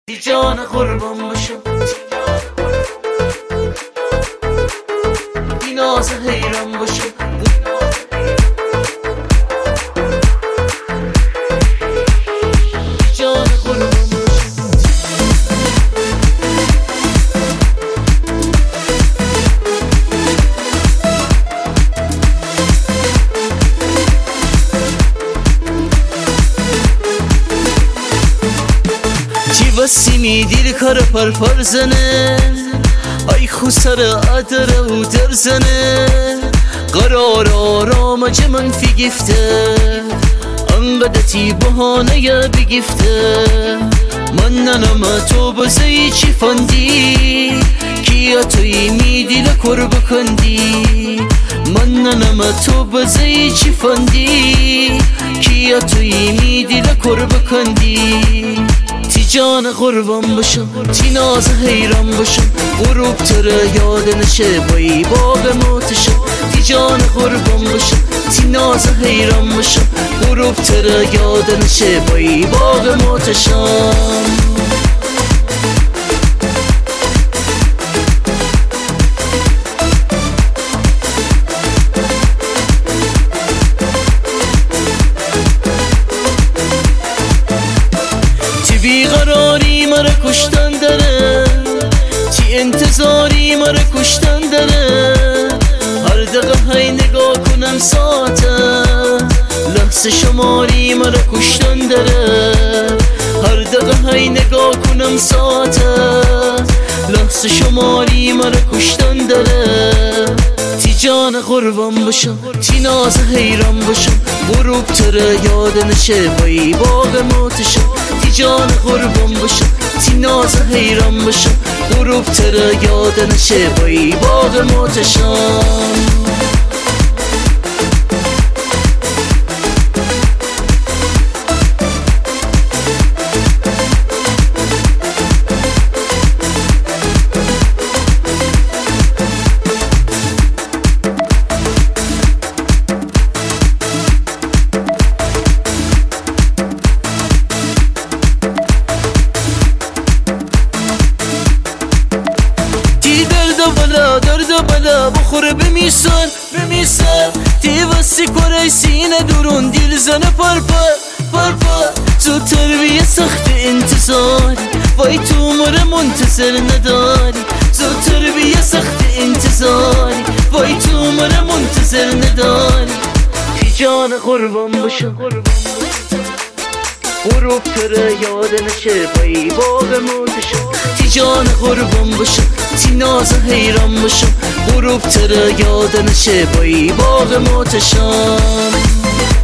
تی جان قربان باشم، تی ناز حیران باشم، تی جان قربان باشم. چی وسی میدیل کار پر زنه، ای خو سر ادره و در زنه، قرار آرام من فی گفته، انقدر تی بهانه یا بگفته، من ننم تو بزی چی فندی، کیا توی میدیل کار بکندی، من ننم تو بزی چی فندی، کیا توی میدیل کار بکندی. تی جان قربان باشم، تی ناز حیران باشم، غروب تره یاد نشه بایی باغ موتشم. تی جان قربان باشم، تی ناز حیران باشم، غروب تره یاد نشه بایی باغ موتشم. بیقراری مرا کشتن داره، تی انتظاری مرا کشتن داره، هر دقیقه های نگاه کنم ساعته، لحظه شماری مرا کشتن داره، هر دقیقه های نگاه کنم ساعته، لحظه شماری مرا کشتن داره. تی جان قربان باشم، تی ناز حیران باشم، غروب تره یاد نشه بایی باغ موتشم. تی جان قربان باشم، تی ناز حیران باشم، غروب تره یاد نشه بایی باغ موتشم. درد بلا بخور بمیسن تی وسی کره سینه درون دیل زنه پر زودتر بیه سخت انتظاری، وای تو مره منتظر نداری، زودتر بیه سخت انتظاری، وای تو مره منتظر نداری. تی جان قربان باشم، غروب تره یاد نشه بایی باغ موتشم. تی جان قربان باشم، تی ناز حیران باشم، غروب تره یاد نشه بایی باغ موتشم.